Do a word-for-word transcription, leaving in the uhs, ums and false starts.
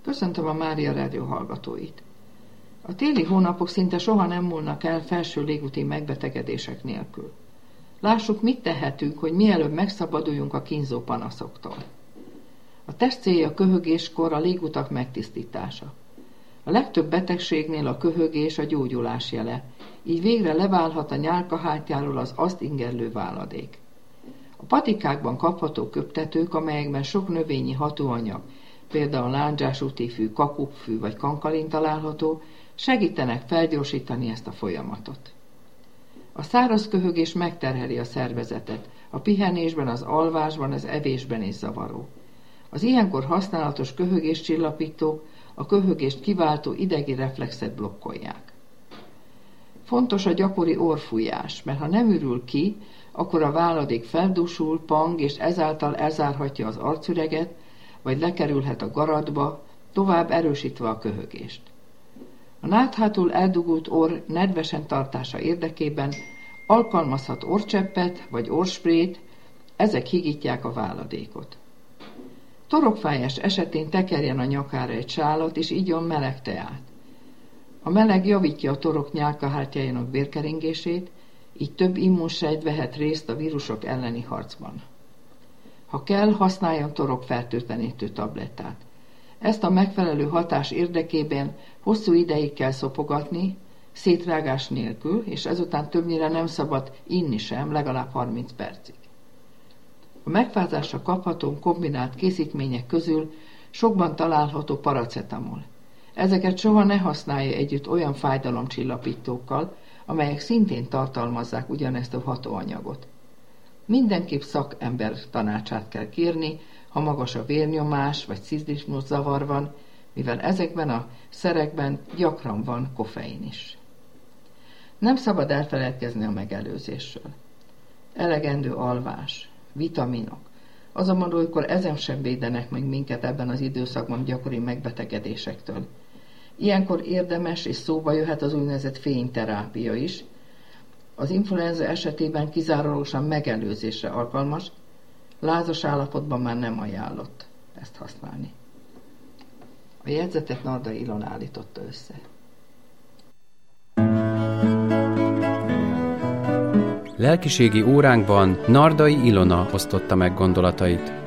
Köszöntöm a Mária Rádió hallgatóit. A téli hónapok szinte soha nem múlnak el felső légúti megbetegedések nélkül. Lássuk, mit tehetünk, hogy mielőbb megszabaduljunk a kínzó panaszoktól. A test célja a köhögéskor a légutak megtisztítása. A legtöbb betegségnél a köhögés a gyógyulás jele, így végre leválhat a nyálkahártyáról az azt ingerlő váladék. A patikákban kapható köptetők, amelyekben sok növényi hatóanyag, például lándzsásúttifű, kakukfű vagy kankalin található, segítenek felgyorsítani ezt a folyamatot. A száraz köhögés megterheli a szervezetet, a pihenésben, az alvásban, az evésben is zavaró. Az ilyenkor használatos köhögéscsillapítók a köhögést kiváltó idegi reflexet blokkolják. Fontos a gyakori orrfújás, mert ha nem ürül ki, akkor a váladék feldúsul, pang, és ezáltal elzárhatja az arcüreget, vagy lekerülhet a garatba, tovább erősítve a köhögést. A náthátul eldugult orr nedvesen tartása érdekében alkalmazhat orrcseppet vagy orrsprét, ezek higítják a váladékot. Torokfájás esetén tekerjen a nyakára egy sálat, és igyon meleg teát. A meleg javítja a torok nyálkahártyájának vérkeringését, így több immunsejt vehet részt a vírusok elleni harcban. Ha kell, használjon torokfertőtlenítő tablettát. Ezt a megfelelő hatás érdekében hosszú ideig kell szopogatni, szétrágás nélkül, és ezután többnyire nem szabad inni sem, legalább harminc percig. A megfázásra kapható kombinált készítmények közül sokban található paracetamol. Ezeket soha ne használja együtt olyan fájdalomcsillapítókkal, amelyek szintén tartalmazzák ugyanezt a hatóanyagot. Mindenképp szakember tanácsát kell kérni, ha magas a vérnyomás vagy szizlizmus zavar van, mivel ezekben a szerekben gyakran van koffein is. Nem szabad elfeledkezni a megelőzésről. Elegendő alvás, vitaminok, azonban olykor ezen sem védenek meg minket ebben az időszakban gyakori megbetegedésektől. Ilyenkor érdemes és szóba jöhet az úgynevezett fényterápia is. Az influenza esetében kizárólagosan megelőzésre alkalmas, lázas állapotban már nem ajánlott ezt használni. A jegyzetet Nardai Ilona állította össze. Lelkiségi óránkban Nardai Ilona osztotta meg gondolatait.